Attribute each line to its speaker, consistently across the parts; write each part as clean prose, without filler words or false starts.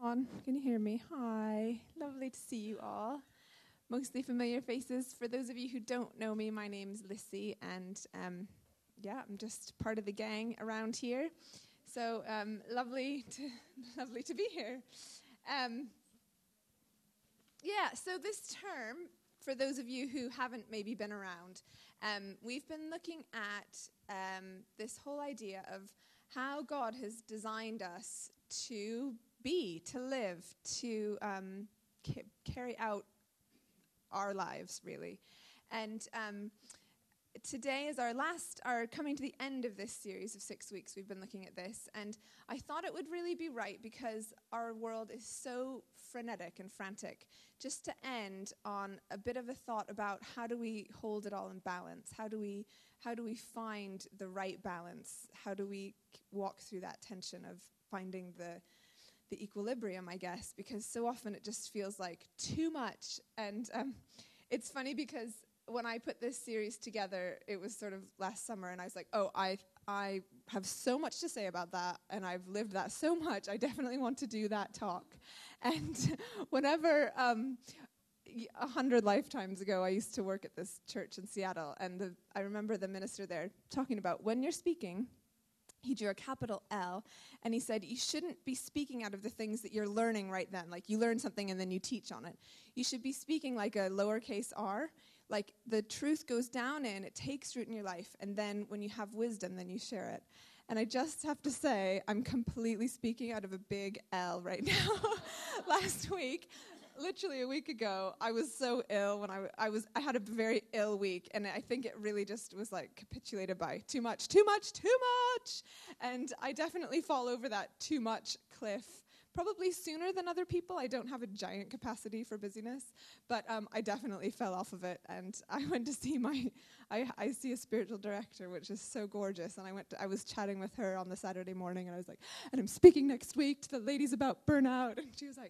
Speaker 1: on? Can you hear me? Hi. Lovely to see you all. Mostly familiar faces. For those of you who don't know me, my name's Lissy, and I'm just part of the gang around here. So lovely to be here. So this term, for those of you who haven't maybe been around, we've been looking at this whole idea of how God has designed us to be, to live, to carry out our lives, really. And today is our coming to the end of this series of 6 weeks. We've been looking at this, and I thought it would really be right, because our world is so frenetic and frantic, just to end on a bit of a thought about how do we hold it all in balance? How do we find the right balance? How do we walk through that tension of finding the equilibrium, I guess, because so often it just feels like too much. And it's funny because when I put this series together, it was sort of last summer, and I was like, oh, I have so much to say about that, and I've lived that so much. I definitely want to do that talk. And whenever 100 lifetimes ago, I used to work at this church in Seattle, and I remember the minister there talking about when you're speaking, he drew a capital L, and he said, you shouldn't be speaking out of the things that you're learning right then. Like, you learn something and then you teach on it. You should be speaking like a lowercase r, like the truth goes down in, it takes root in your life, and then when you have wisdom, then you share it. And I just have to say, I'm completely speaking out of a big L right now. Last week, literally a week ago, I was so ill when I had a very ill week, and I think it really just was like capitulated by too much. And I definitely fall over that too much cliff, probably sooner than other people. I don't have a giant capacity for busyness, but I definitely fell off of it, and I went to see I see a spiritual director, which is so gorgeous, and I was chatting with her on the Saturday morning, and I was like, and I'm speaking next week to the ladies about burnout, and she was like,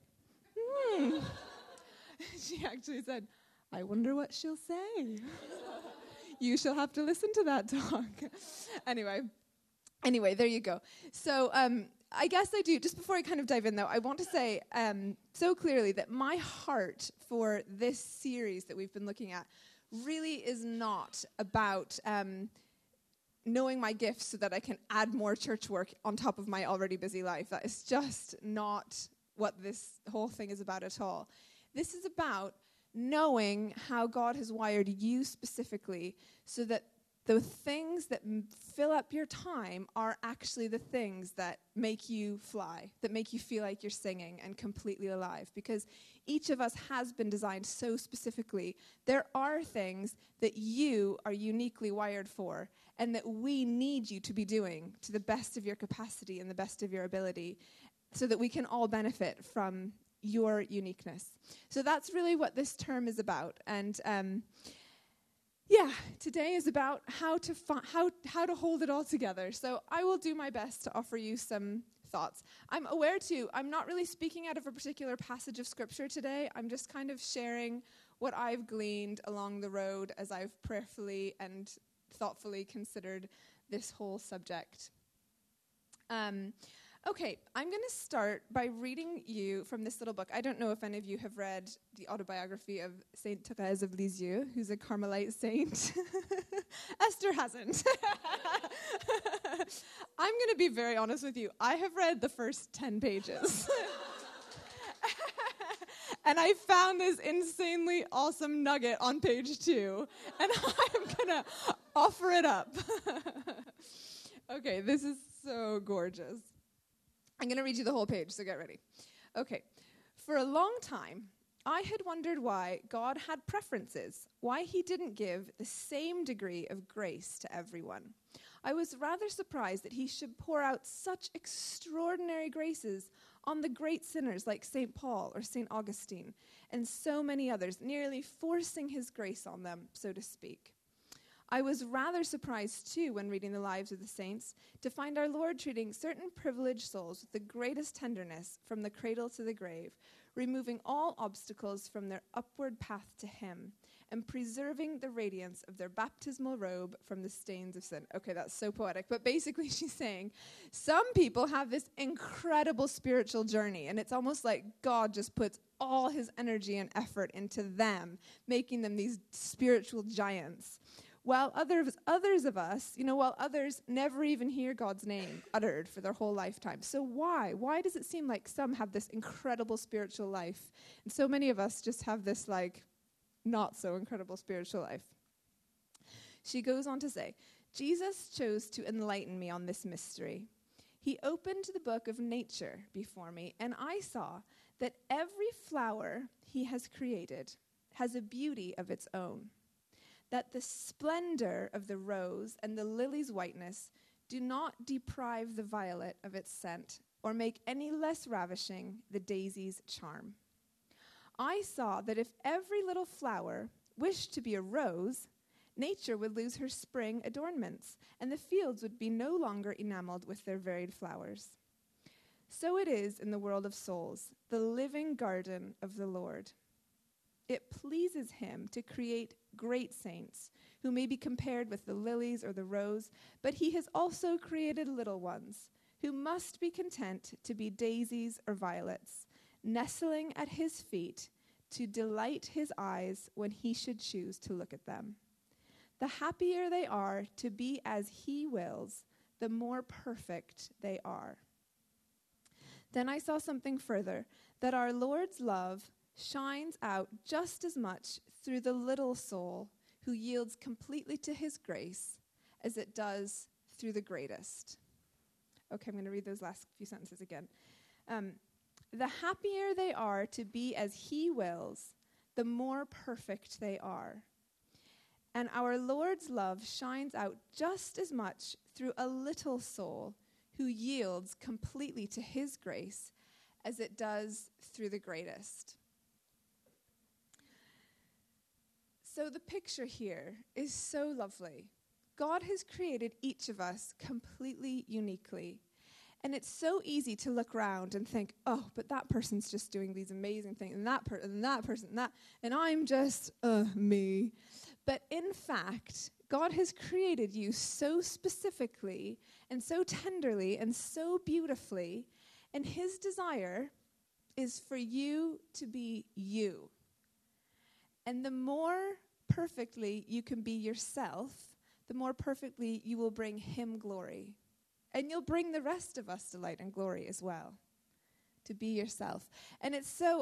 Speaker 1: She actually said, I wonder what she'll say. You shall have to listen to that talk. Anyway, there you go. So I guess I do, just before I kind of dive in, though, I want to say so clearly that my heart for this series that we've been looking at really is not about knowing my gifts so that I can add more church work on top of my already busy life. That is just not what this whole thing is about at all. This is about knowing how God has wired you specifically so that the things that fill up your time are actually the things that make you fly, that make you feel like you're singing and completely alive. Because each of us has been designed so specifically. There are things that you are uniquely wired for and that we need you to be doing to the best of your capacity and the best of your ability, so that we can all benefit from your uniqueness. So that's really what this term is about. And today is about how to hold it all together. So I will do my best to offer you some thoughts. I'm aware too, I'm not really speaking out of a particular passage of scripture today. I'm just kind of sharing what I've gleaned along the road as I've prayerfully and thoughtfully considered this whole subject. Okay, I'm going to start by reading you from this little book. I don't know if any of you have read the autobiography of Saint Thérèse of Lisieux, who's a Carmelite saint. Esther hasn't. I'm going to be very honest with you. I have read the first 10 pages. And I found this insanely awesome nugget on page 2, and I'm going to offer it up. Okay, this is so gorgeous. I'm going to read you the whole page, so get ready. Okay. For a long time, I had wondered why God had preferences, why he didn't give the same degree of grace to everyone. I was rather surprised that he should pour out such extraordinary graces on the great sinners like St. Paul or St. Augustine, and so many others, nearly forcing his grace on them, so to speak. I was rather surprised, too, when reading the lives of the saints, to find our Lord treating certain privileged souls with the greatest tenderness from the cradle to the grave, removing all obstacles from their upward path to him, and preserving the radiance of their baptismal robe from the stains of sin. Okay, that's so poetic. But basically she's saying some people have this incredible spiritual journey, and it's almost like God just puts all his energy and effort into them, making them these spiritual giants. While others of us, while others never even hear God's name uttered for their whole lifetime. So why? Why does it seem like some have this incredible spiritual life, and so many of us just have this, not so incredible spiritual life? She goes on to say, Jesus chose to enlighten me on this mystery. He opened the book of nature before me, and I saw that every flower he has created has a beauty of its own, that the splendor of the rose and the lily's whiteness do not deprive the violet of its scent or make any less ravishing the daisy's charm. I saw that if every little flower wished to be a rose, nature would lose her spring adornments, and the fields would be no longer enameled with their varied flowers. So it is in the world of souls, the living garden of the Lord. It pleases him to create great saints who may be compared with the lilies or the rose, but he has also created little ones who must be content to be daisies or violets, nestling at his feet to delight his eyes when he should choose to look at them. The happier they are to be as he wills, the more perfect they are. Then I saw something further, that our Lord's love shines out just as much through the little soul who yields completely to his grace as it does through the greatest. Okay, I'm going to read those last few sentences again. The happier they are to be as he wills, the more perfect they are. And our Lord's love shines out just as much through a little soul who yields completely to his grace as it does through the greatest. So the picture here is so lovely. God has created each of us completely uniquely. And it's so easy to look around and think, oh, but that person's just doing these amazing things, and that person, and I'm just, me. But in fact, God has created you so specifically and so tenderly and so beautifully, and his desire is for you to be you. And the more perfectly you can be yourself, the more perfectly you will bring him glory. And you'll bring the rest of us delight and glory as well, to be yourself. And it's so,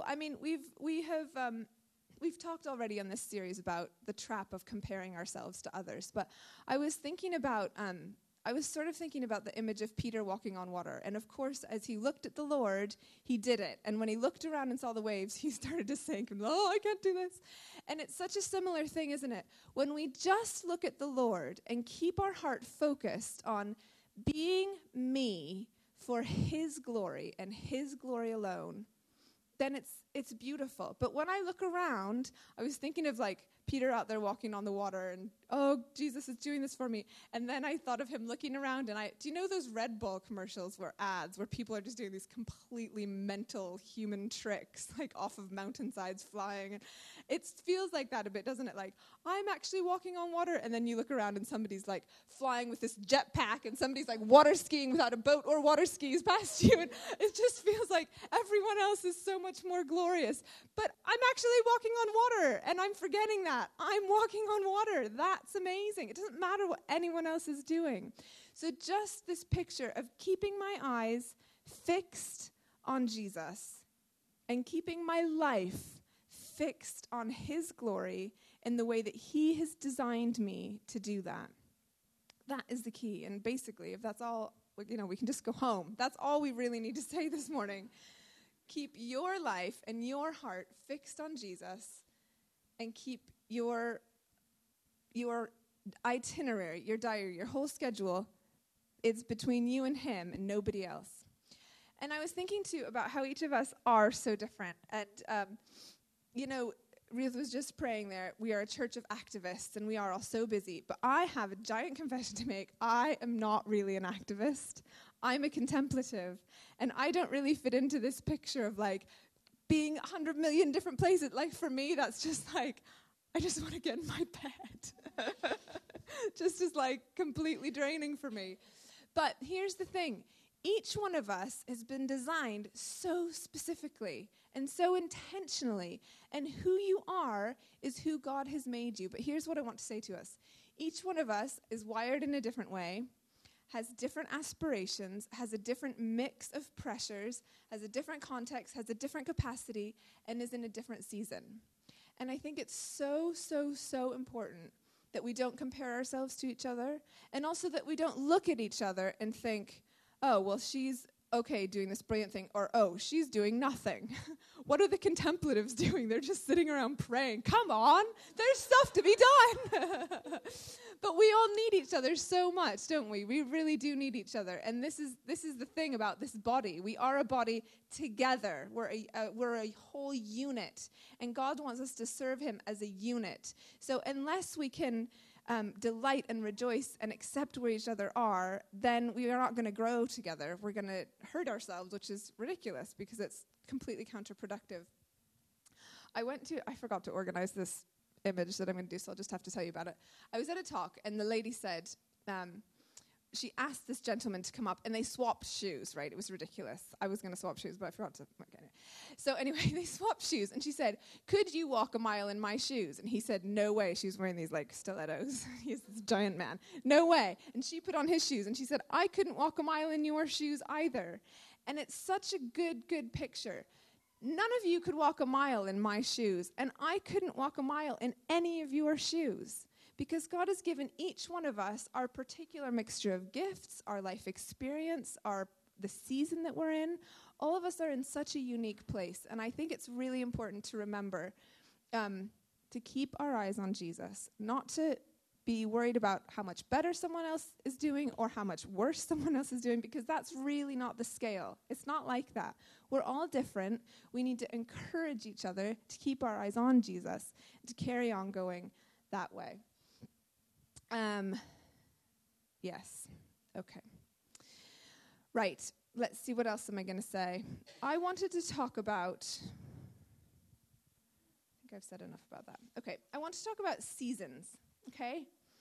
Speaker 1: we've talked already on this series about the trap of comparing ourselves to others. But I was thinking about, the image of Peter walking on water. And of course, as he looked at the Lord, he did it. And when he looked around and saw the waves, he started to sink. And, I can't do this. And it's such a similar thing, isn't it? When we just look at the Lord and keep our heart focused on being me for his glory and his glory alone, then it's beautiful. But when I look around, I was thinking of Peter out there walking on the water and, oh, Jesus is doing this for me. And then I thought of him looking around, and do you know those Red Bull commercials ads where people are just doing these completely mental human tricks, off of mountainsides flying? And it feels like that a bit, doesn't it? I'm actually walking on water, and then you look around and somebody's flying with this jetpack, and somebody's water skiing without a boat or water skis past you, and it just feels like everyone else is so much more glorious. But I'm actually walking on water, and I'm forgetting that. I'm walking on water. That's amazing. It doesn't matter what anyone else is doing. So just this picture of keeping my eyes fixed on Jesus and keeping my life fixed on his glory in the way that he has designed me to do that. That is the key. And basically, if that's all, we can just go home. That's all we really need to say this morning. Keep your life and your heart fixed on Jesus, and keep your itinerary, your diary, your whole schedule, it's between you and him and nobody else. And I was thinking, too, about how each of us are so different. And, Ruth was just praying there. We are a church of activists, and we are all so busy. But I have a giant confession to make. I am not really an activist. I'm a contemplative. And I don't really fit into this picture of, being 100 million different places. For me, that's just I just want to get in my bed. Just is like completely draining for me. But here's the thing. Each one of us has been designed so specifically and so intentionally. And who you are is who God has made you. But here's what I want to say to us. Each one of us is wired in a different way, has different aspirations, has a different mix of pressures, has a different context, has a different capacity, and is in a different season. And I think it's so, so, so important that we don't compare ourselves to each other, and also that we don't look at each other and think, oh, well, she's okay doing this brilliant thing, or, oh, she's doing nothing. What are the contemplatives doing? They're just sitting around praying. Come on, there's stuff to be done. But we all need each other so much, don't we? We really do need each other. And this is the thing about this body. We are a body together. We're a whole unit. And God wants us to serve him as a unit. So unless we can delight and rejoice and accept where each other are, then we are not going to grow together. We're going to hurt ourselves, which is ridiculous because it's completely counterproductive. I forgot to organize this image that I'm going to do, so I'll just have to tell you about it. I was at a talk, and the lady said, she asked this gentleman to come up, and they swapped shoes, right? It was ridiculous. I was going to swap shoes, but I forgot to. Okay. So anyway, they swapped shoes, and she said, could you walk a mile in my shoes? And he said, no way. She was wearing these, like, stilettos. He's this giant man. No way. And she put on his shoes, and she said, I couldn't walk a mile in your shoes either. And it's such a good picture. None of you could walk a mile in my shoes, and I couldn't walk a mile in any of your shoes. Because God has given each one of us our particular mixture of gifts, our life experience, the season that we're in. All of us are in such a unique place. And I think it's really important to remember to keep our eyes on Jesus, not to be worried about how much better someone else is doing or how much worse someone else is doing, because that's really not the scale. It's not like that. We're all different. We need to encourage each other to keep our eyes on Jesus, to carry on going that way. Yes. Okay. Right. Let's see, what else am I going to say? I wanted to talk about, I think I've said enough about that. Okay. I want to talk about seasons. Okay?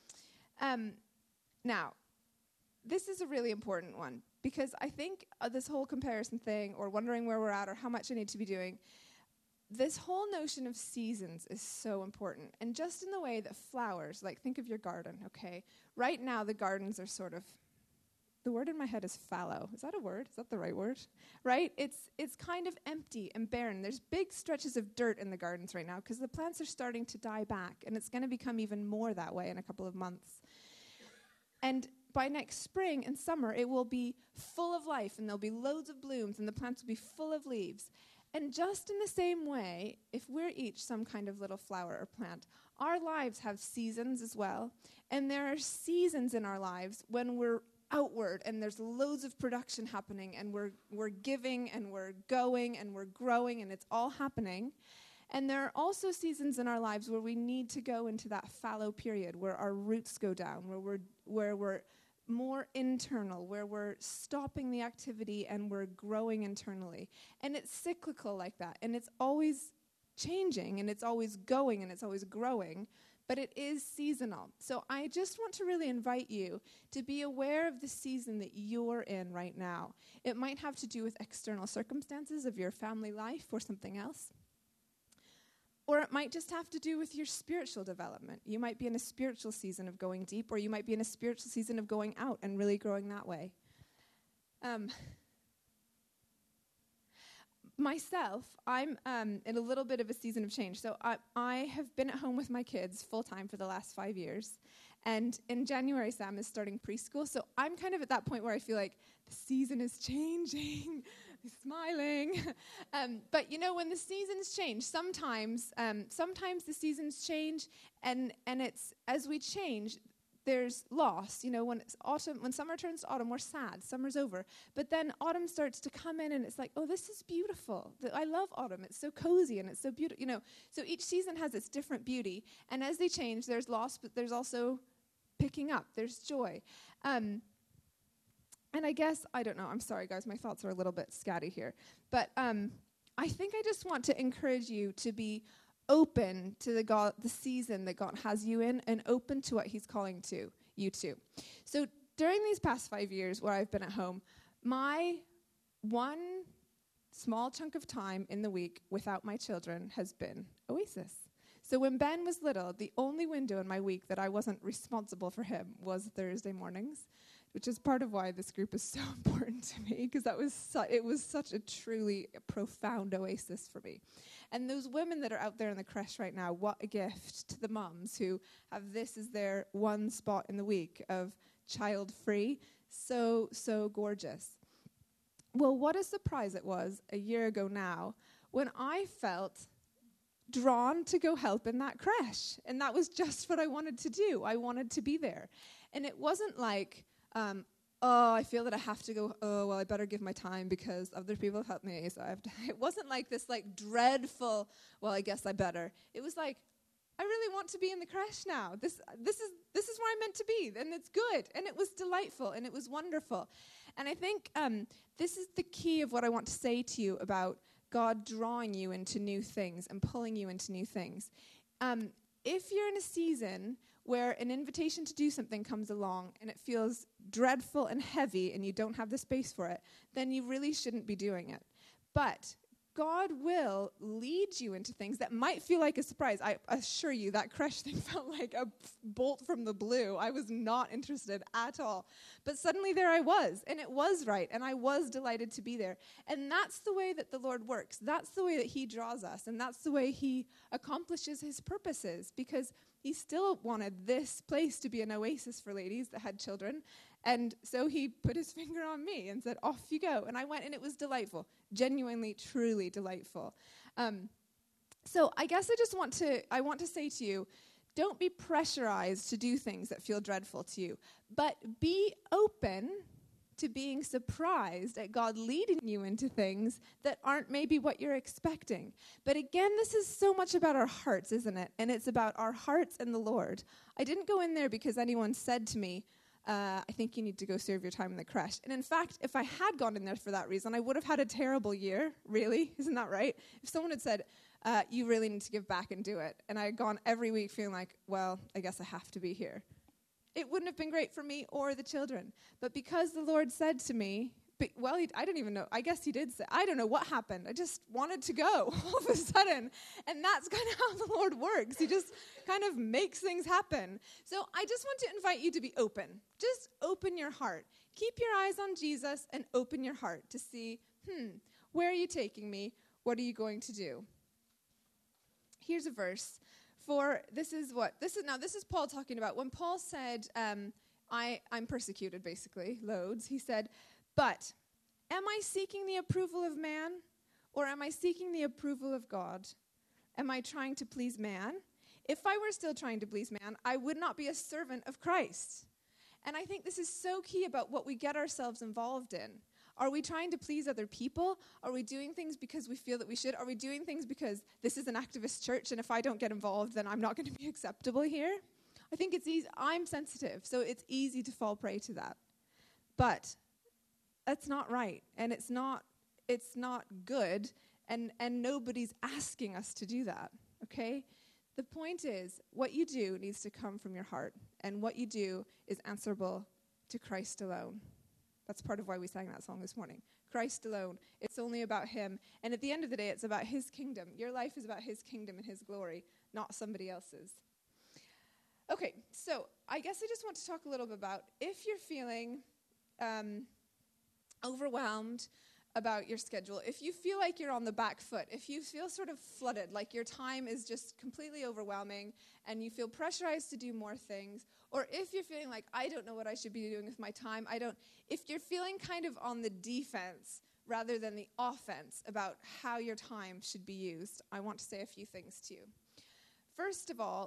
Speaker 1: Now, this is a really important one, because I think this whole comparison thing, or wondering where we're at, or how much I need to be doing, this whole notion of seasons is so important. And just in the way that flowers, like think of your garden, okay? Right now the gardens are sort of, the word in my head is fallow. Is that a word? Is that the right word? Right? It's kind of empty and barren. There's big stretches of dirt in the gardens right now because the plants are starting to die back, and it's going to become even more that way in a couple of months. And by next spring and summer, it will be full of life, and there'll be loads of blooms, and the plants will be full of leaves. And just in the same way, if we're each some kind of little flower or plant, our lives have seasons as well. And there are seasons in our lives when we're outward and there's loads of production happening, and we're giving and we're going and we're growing, and it's all happening. And there are also seasons in our lives where we need to go into that fallow period, where our roots go down, where we're more internal, where we're stopping the activity and we're growing internally. And it's cyclical like that, and it's always changing, and it's always going, and it's always growing, but it is seasonal. So I just want to really invite you to be aware of the season that you're in right now. It might have to do with external circumstances of your family life or something else. Or it might just have to do with your spiritual development. You might be in a spiritual season of going deep, or you might be in a spiritual season of going out and really growing that way. Myself, I'm in a little bit of a season of change. So I have been at home with my kids full-time for the last 5 years. And in January, Sam is starting preschool. So I'm kind of at that point where I feel like the season is changing. Smiling. But, you know, when the seasons change, sometimes the seasons change, and it's, as we change, there's loss. You know, when it's autumn, when summer turns to autumn, we're sad. Summer's over. But then autumn starts to come in, and it's like, oh, this is beautiful. I love autumn. It's so cozy, and it's so beautiful. You know, so each season has its different beauty. And as they change, there's loss, but there's also picking up. There's joy. And I guess, I don't know, I'm sorry, guys, my thoughts are a little bit scatty here. But I think I just want to encourage you to be open to the season that God has you in, and open to what he's calling to you to. So during these past 5 years where I've been at home, my one small chunk of time in the week without my children has been Oasis. So when Ben was little, the only window in my week that I wasn't responsible for him was Thursday mornings, which is part of why this group is so important to me, because it was such a truly profound oasis for me. And those women that are out there in the creche right now, what a gift to the mums who have this as their one spot in the week of child-free. So, so gorgeous. Well, what a surprise it was a year ago now when I felt drawn to go help in that creche. And that was just what I wanted to do. I wanted to be there. And it wasn't like, I feel that I have to go, I better give my time because other people have helped me, so I have to. It wasn't like this dreadful, I guess I better. It was like, I really want to be in the creche now. This is where I'm meant to be, and it's good. And it was delightful, and it was wonderful. And I think this is the key of what I want to say to you about God drawing you into new things and pulling you into new things. If you're in a season where an invitation to do something comes along and it feels dreadful and heavy and you don't have the space for it, then you really shouldn't be doing it. But God will lead you into things that might feel like a surprise. I assure you that creche thing felt like a bolt from the blue. I was not interested at all. But suddenly there I was, and it was right, and I was delighted to be there. And that's the way that the Lord works. That's the way that he draws us, and that's the way he accomplishes his purposes, because he still wanted this place to be an oasis for ladies that had children. And so he put his finger on me and said, off you go. And I went, and it was delightful, genuinely, truly delightful. So I guess I want to say to you, don't be pressurized to do things that feel dreadful to you, but be open to being surprised at God leading you into things that aren't maybe what you're expecting. But again, this is so much about our hearts, isn't it? And it's about our hearts and the Lord. I didn't go in there because anyone said to me, I think you need to go serve your time in the creche. And in fact, if I had gone in there for that reason, I would have had a terrible year, really. Isn't that right? If someone had said, you really need to give back and do it, and I had gone every week feeling like, I guess I have to be here, it wouldn't have been great for me or the children. But because the Lord said to me, I didn't even know. I guess he did say, I don't know what happened. I just wanted to go all of a sudden. And that's kind of how the Lord works. He just kind of makes things happen. So I just want to invite you to be open. Just open your heart. Keep your eyes on Jesus and open your heart to see, where are you taking me? What are you going to do? Here's a verse. This is Paul talking about. When Paul said, I'm persecuted, basically, loads, he said, but am I seeking the approval of man, or am I seeking the approval of God? Am I trying to please man? If I were still trying to please man, I would not be a servant of Christ. And I think this is so key about what we get ourselves involved in. Are we trying to please other people? Are we doing things because we feel that we should? Are we doing things because this is an activist church, and if I don't get involved, then I'm not going to be acceptable here? I think it's easy. I'm sensitive, so it's easy to fall prey to that. But that's not right, and it's not good, and nobody's asking us to do that, okay? The point is, what you do needs to come from your heart, and what you do is answerable to Christ alone. That's part of why we sang that song this morning. Christ alone. It's only about him, and at the end of the day, it's about his kingdom. Your life is about his kingdom and his glory, not somebody else's. Okay, so I guess I just want to talk a little bit about if you're feeling overwhelmed about your schedule, if you feel like you're on the back foot, if you feel sort of flooded, like your time is just completely overwhelming and you feel pressurized to do more things, or if you're feeling like, I don't know what I should be doing with my time, if you're feeling kind of on the defense rather than the offense about how your time should be used, I want to say a few things to you. First of all,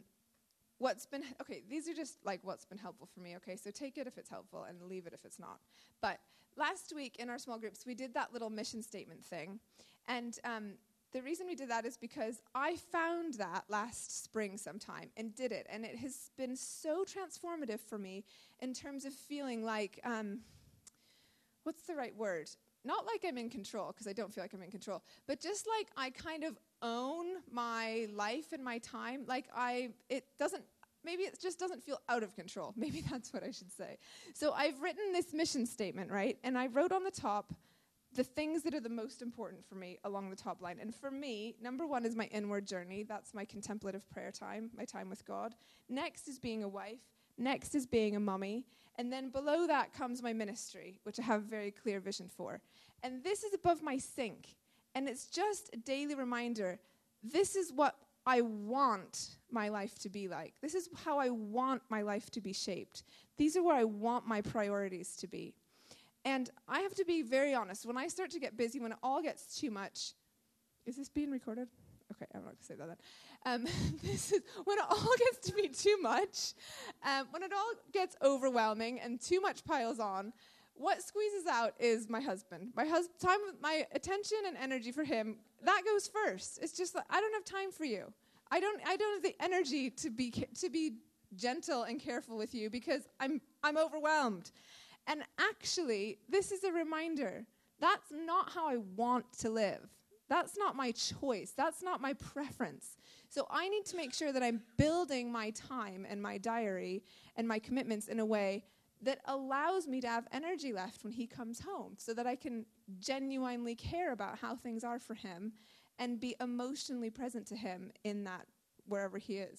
Speaker 1: these are just like what's been helpful for me, okay? So take it if it's helpful and leave it if it's not. But last week in our small groups, we did that little mission statement thing. And the reason we did that is because I found that last spring sometime and did it. And it has been so transformative for me in terms of feeling like, what's the right word? not like I'm in control, because I don't feel like I'm in control, but just like I kind of own my life and my time. Like maybe it just doesn't feel out of control. Maybe that's what I should say. So I've written this mission statement, right? And I wrote on the top the things that are the most important for me along the top line. And for me, number one is my inward journey. That's my contemplative prayer time, my time with God. Next is being a wife. Next is being a mummy. And then below that comes my ministry, which I have a very clear vision for. And this is above my sink. And it's just a daily reminder, this is what I want my life to be like. This is how I want my life to be shaped. These are where I want my priorities to be. And I have to be very honest. When I start to get busy, when it all gets too much, is this being recorded? Okay, I'm not going to say that then. This is when it all gets to be too much, when it all gets overwhelming and too much piles on, what squeezes out is my husband. Time with my attention and energy for him, that goes first. It's just like, I don't have time for you. I don't have the energy to be gentle and careful with you because I'm overwhelmed. And actually, this is a reminder. That's not how I want to live. That's not my choice. That's not my preference. So I need to make sure that I'm building my time and my diary and my commitments in a way that allows me to have energy left when he comes home so that I can genuinely care about how things are for him and be emotionally present to him in that, wherever he is.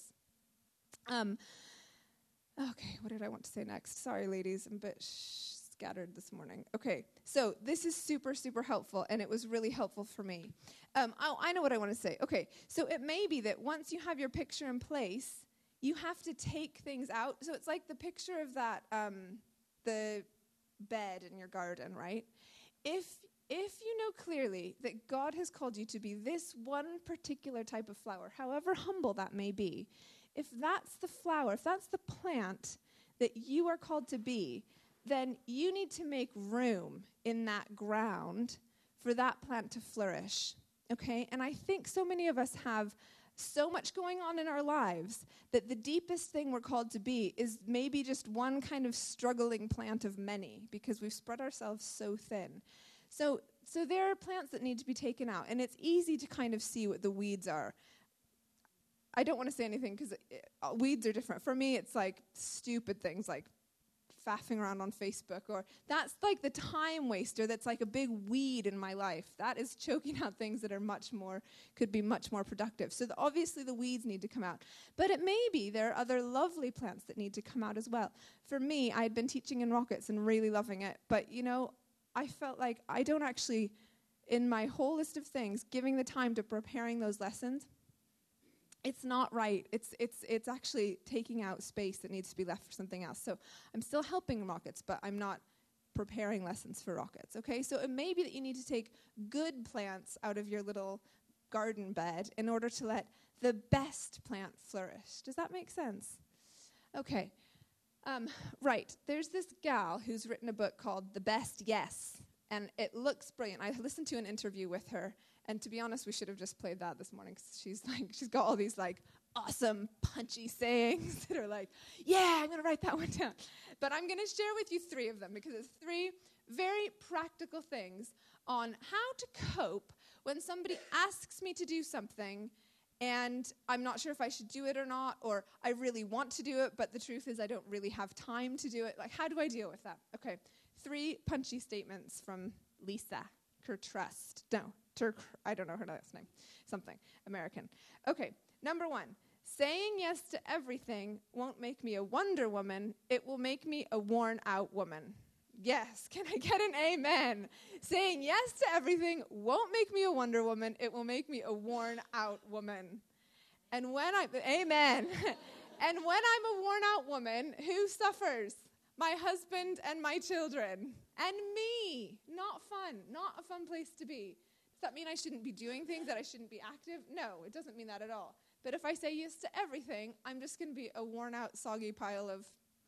Speaker 1: Okay, what did I want to say next? Sorry, ladies, I'm a bit scattered this morning. Okay, so this is super, super helpful, and it was really helpful for me. I know what I want to say. Okay, so it may be that once you have your picture in place, you have to take things out. So it's like the picture of that, the bed in your garden, right? If you know clearly that God has called you to be this one particular type of flower, however humble that may be, if that's the flower, if that's the plant that you are called to be, then you need to make room in that ground for that plant to flourish, okay? And I think so many of us have so much going on in our lives that the deepest thing we're called to be is maybe just one kind of struggling plant of many because we've spread ourselves so thin. So there are plants that need to be taken out, and it's easy to kind of see what the weeds are. I don't want to say anything because weeds are different. For me, it's like stupid things like faffing around on Facebook, or that's like the time waster that's like a big weed in my life. That is choking out things that are could be much more productive. So obviously the weeds need to come out. But it may be there are other lovely plants that need to come out as well. For me, I had been teaching in Rockets and really loving it, but I felt like I don't actually, in my whole list of things, giving the time to preparing those lessons, it's not right. It's actually taking out space that needs to be left for something else. So I'm still helping Rockets, but I'm not preparing lessons for Rockets, okay? So it may be that you need to take good plants out of your little garden bed in order to let the best plant flourish. Does that make sense? Okay. Right. There's this gal who's written a book called The Best Yes, and it looks brilliant. I listened to an interview with her, and to be honest, we should have just played that this morning, because she's got all these awesome punchy sayings that are like, yeah, I'm going to write that one down. But I'm going to share with you 3 of them, because it's 3 very practical things on how to cope when somebody asks me to do something and I'm not sure if I should do it or not, or I really want to do it, but the truth is I don't really have time to do it. How do I deal with that? Okay, 3 punchy statements from Lisa Kurtrust. I don't know her last name. Something American. Okay, number 1. Saying yes to everything won't make me a Wonder Woman. It will make me a worn-out woman. Yes, can I get an amen? Saying yes to everything won't make me a Wonder Woman. It will make me a worn-out woman. And amen. And when I'm a worn-out woman, who suffers? My husband and my children. And me. Not fun. Not a fun place to be. Does that mean I shouldn't be doing things, that I shouldn't be active? No, it doesn't mean that at all. But if I say yes to everything, I'm just going to be a worn-out, soggy pile of,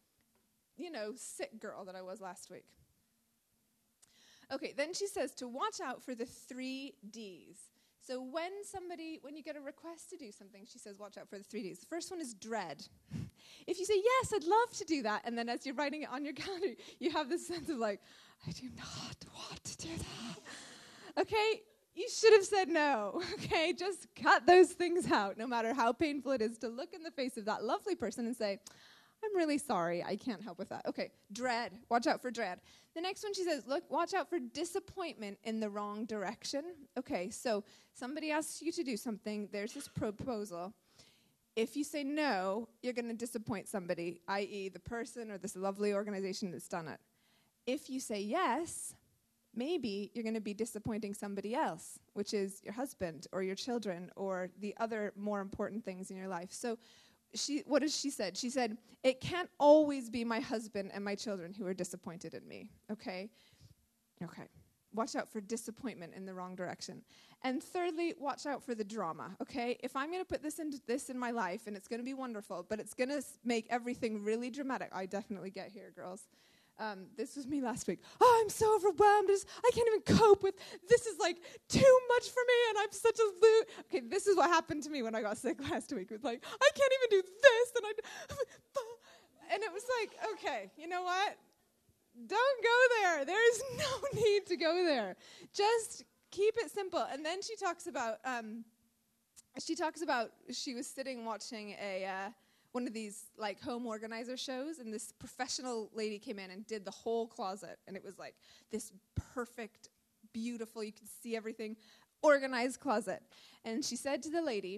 Speaker 1: sick girl that I was last week. Okay, then she says to watch out for the 3 Ds. So when you get a request to do something, she says, watch out for the 3 Ds. The first one is dread. If you say, yes, I'd love to do that, and then as you're writing it on your calendar, you have this sense of like, I do not want to do that. Okay? You should have said no. Okay? Just cut those things out, no matter how painful it is to look in the face of that lovely person and say, I'm really sorry, I can't help with that. Okay, dread. Watch out for dread. The next one, she says, look, watch out for disappointment in the wrong direction. Okay, so somebody asks you to do something. There's this proposal. If you say no, you're going to disappoint somebody, i.e. the person or this lovely organization that's done it. If you say yes, maybe you're going to be disappointing somebody else, which is your husband or your children or the other more important things in your life. So what has she said? She said, it can't always be my husband and my children who are disappointed in me, okay? Okay. Watch out for disappointment in the wrong direction. And thirdly, watch out for the drama, okay? If I'm going to put this in my life, and it's going to be wonderful, but it's going to make everything really dramatic. I definitely get here, girls. This was me last week. Oh, I'm so overwhelmed. I can't even cope with, this is like too much for me, and I'm such a loser. Okay, this is what happened to me when I got sick last week. It was like, I can't even do this, and it was like, okay, you know what? Don't go there. There is no need to go there. Just keep it simple. And then she talks about, she was sitting watching one of these like home organizer shows, and this professional lady came in and did the whole closet, and it was like this perfect, beautiful, you could see everything, organized closet. And she said to the lady,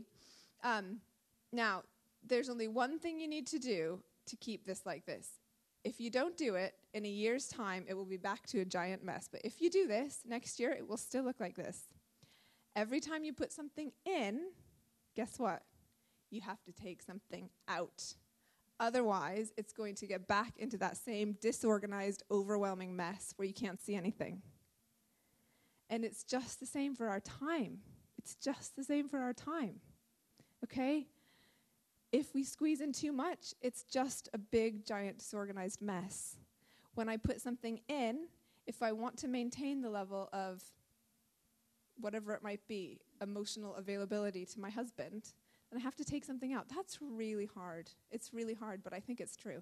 Speaker 1: now, there's only one thing you need to do to keep this like this. If you don't do it, in a year's time, it will be back to a giant mess. But if you do this, next year, it will still look like this. Every time you put something in, guess what? You have to take something out. Otherwise, it's going to get back into that same disorganized, overwhelming mess where you can't see anything. And it's just the same for our time. It's just the same for our time. Okay? If we squeeze in too much, it's just a big, giant, disorganized mess. When I put something in, if I want to maintain the level of whatever it might be, emotional availability to my husband, then I have to take something out. That's really hard. It's really hard, but I think it's true.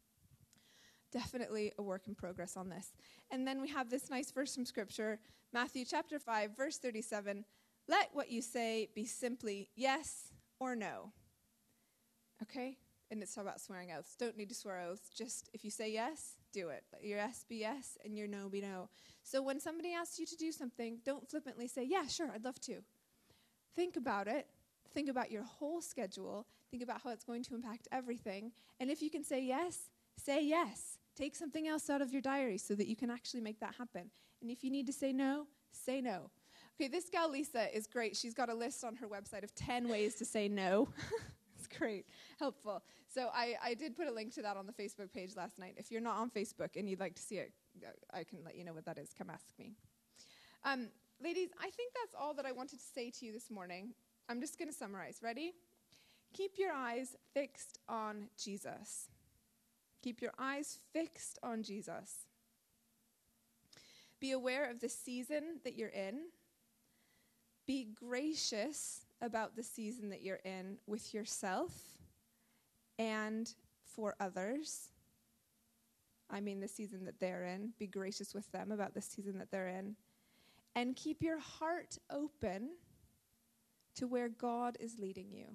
Speaker 1: Definitely a work in progress on this. And then we have this nice verse from Scripture, Matthew chapter 5, verse 37. Let what you say be simply yes or no. Okay? And it's about swearing oaths. Don't need to swear oaths. Just if you say yes, do it. Let your yes be yes and your no be no. So when somebody asks you to do something, don't flippantly say, yeah, sure, I'd love to. Think about it. Think about your whole schedule. Think about how it's going to impact everything. And if you can say yes, say yes. Take something else out of your diary so that you can actually make that happen. And if you need to say no, say no. Okay, this gal Lisa is great. She's got a list on her website of 10 ways to say no. It's great, helpful. So I did put a link to that on the Facebook page last night. If you're not on Facebook and you'd like to see it, I can let you know what that is. Come ask me. Ladies, I think that's all that I wanted to say to you this morning. I'm just going to summarize. Ready? Keep your eyes fixed on Jesus. Keep your eyes fixed on Jesus. Be aware of the season that you're in. Be gracious about the season that you're in with yourself and for others. I mean the season that they're in. Be gracious with them about the season that they're in. And keep your heart open to where God is leading you.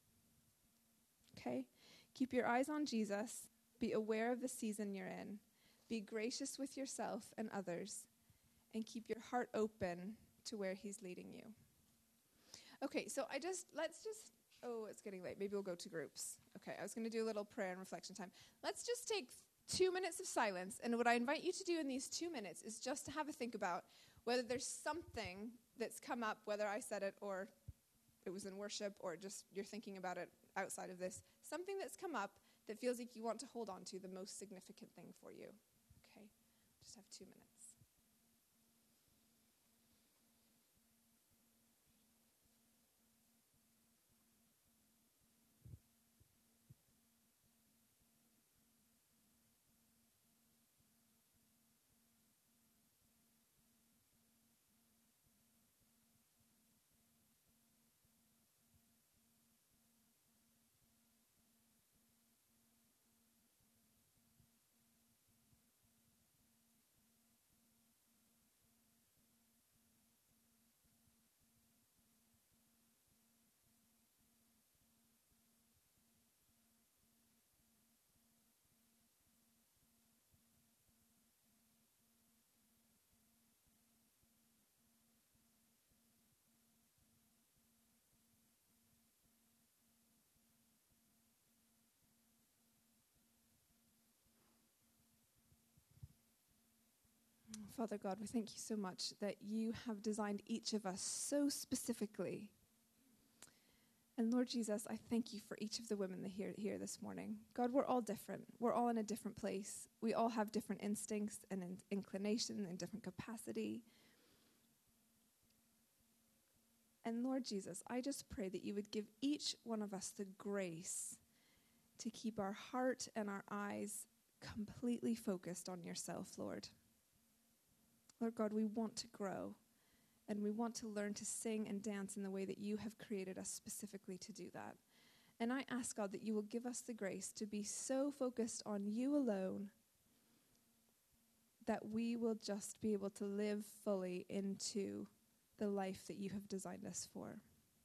Speaker 1: Okay? Keep your eyes on Jesus. Be aware of the season you're in. Be gracious with yourself and others. And keep your heart open to where he's leading you. Okay, so it's getting late. Maybe we'll go to groups. Okay, I was going to do a little prayer and reflection time. Let's just take 2 minutes of silence. And what I invite you to do in these 2 minutes is just to have a think about whether there's something that's come up, whether I said it or it was in worship or just you're thinking about it outside of this, something that's come up that feels like you want to hold on to, the most significant thing for you. Okay? Just have 2 minutes. Father God, we thank you so much that you have designed each of us so specifically. And Lord Jesus, I thank you for each of the women that are here this morning. God, we're all different. We're all in a different place. We all have different instincts and inclination and different capacity. And Lord Jesus, I just pray that you would give each one of us the grace to keep our heart and our eyes completely focused on yourself, Lord. Lord God, we want to grow. And we want to learn to sing and dance in the way that you have created us specifically to do that. And I ask, God, that you will give us the grace to be so focused on you alone that we will just be able to live fully into the life that you have designed us for.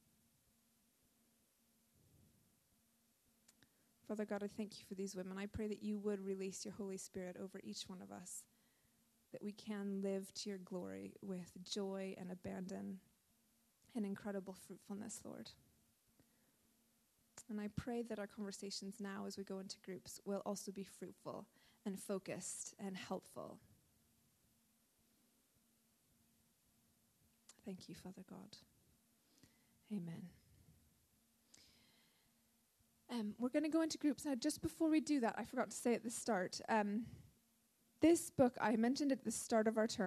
Speaker 1: Father God, I thank you for these women. I pray that you would release your Holy Spirit over each one of us, that we can live to your glory with joy and abandon and incredible fruitfulness, Lord. And I pray that our conversations now as we go into groups will also be fruitful and focused and helpful. Thank you, Father God. Amen. We're going to go into groups. Now, just before we do that, I forgot to say at the start, this book, I mentioned at the start of our term,